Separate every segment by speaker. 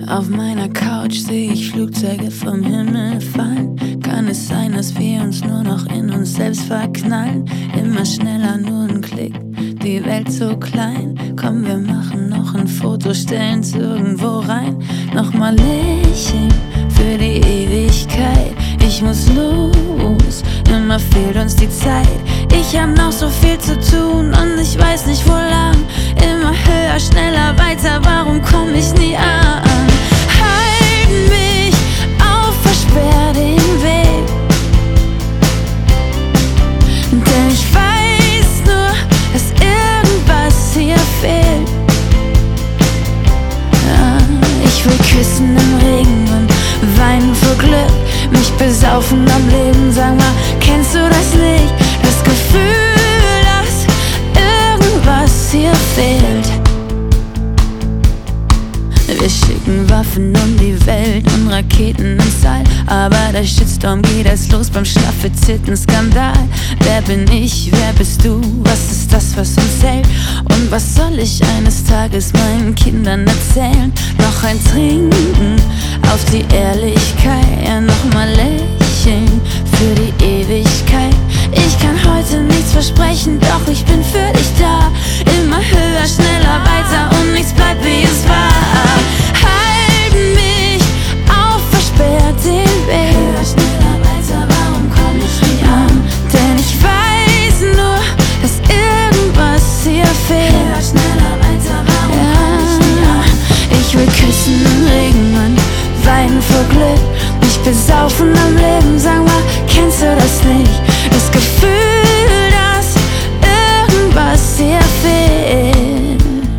Speaker 1: Auf meiner Couch sehe ich Flugzeuge vom Himmel fallen. Kann es sein, dass wir uns nur noch in uns selbst verknallen? Immer schneller, nur ein Klick, die Welt so klein. Komm, wir machen noch ein Foto, stellen's irgendwo rein. Nochmal Lächeln für die Ewigkeit. Ich muss los, immer fehlt uns die Zeit. Ich hab noch so viel zu tun und ich weiß nicht wo lang. Immer höher, schneller, weiter, warum komm ich nie an? Halt mich auf, versperr den Weg, denn ich weiß nur, dass irgendwas hier fehlt. Ich will küssen im Regen und weinen vor Glück, mich besaufen am Leben. Sag mal, kennst du das nicht? Das Gefühl, dass irgendwas hier fehlt. Wir schicken Waffen um die Welt und Raketen ins All, aber der Shitstorm geht erst los beim schlaffizierten Skandal. Wer bin ich, wer bist du, was ist das, was uns hält? Und was soll ich eines Tages meinen Kindern erzählen? Noch ein Trinken auf die Ehrlichkeit, ja, nochmal lächeln für die Ewigkeit. Ich kann heute nichts versprechen, doch ich bin für dich da. Immer höher, schneller, weiter und nichts bleibt wie es war. Halt mich auf, versperrt den Weg. Höher, schneller, weiter, warum komm ich nie an? Denn ich weiß nur, dass irgendwas hier fehlt. Höher, schneller, weiter, warum komm ich nie an? Ich will küssen im Regen und weinen vor Glück, mich besaufen am Leben. Sag mal, kennst du das nicht? Das Gefühl, dass irgendwas hier fehlt.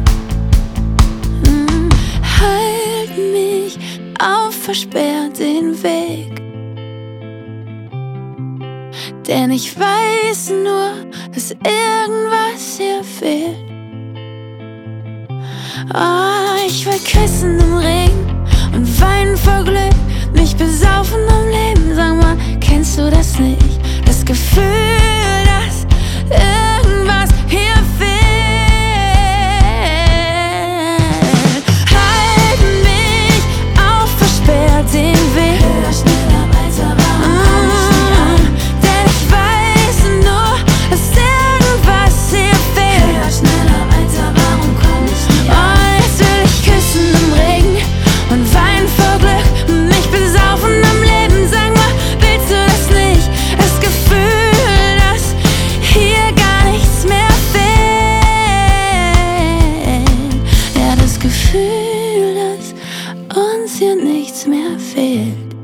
Speaker 1: Halt mich auf, versperr den Weg, denn ich weiß nur, dass irgendwas hier fehlt. Oh, ich will küssen im Regen und weinen vor Glück, mich besaufen am Leben. Sag mal, kennst du das nicht? Das Gefühl, dass irgendwas hier fehlt. Halt mich auf, versperr den Weg. Höher, schneller, weiter, warum komm ich nie an? Denn ich weiß nur, dass irgendwas hier fehlt. Höher, schneller, weiter, warum komm ich nie an? Oh, jetzt will ich küssen im Regen und weinen vor Glück, mich besaufen am Leben. Sag mal, willst du das nicht? Das Gefühl, dass hier gar nichts mehr fehlt. Ja, das Gefühl, dass uns hier nichts mehr fehlt.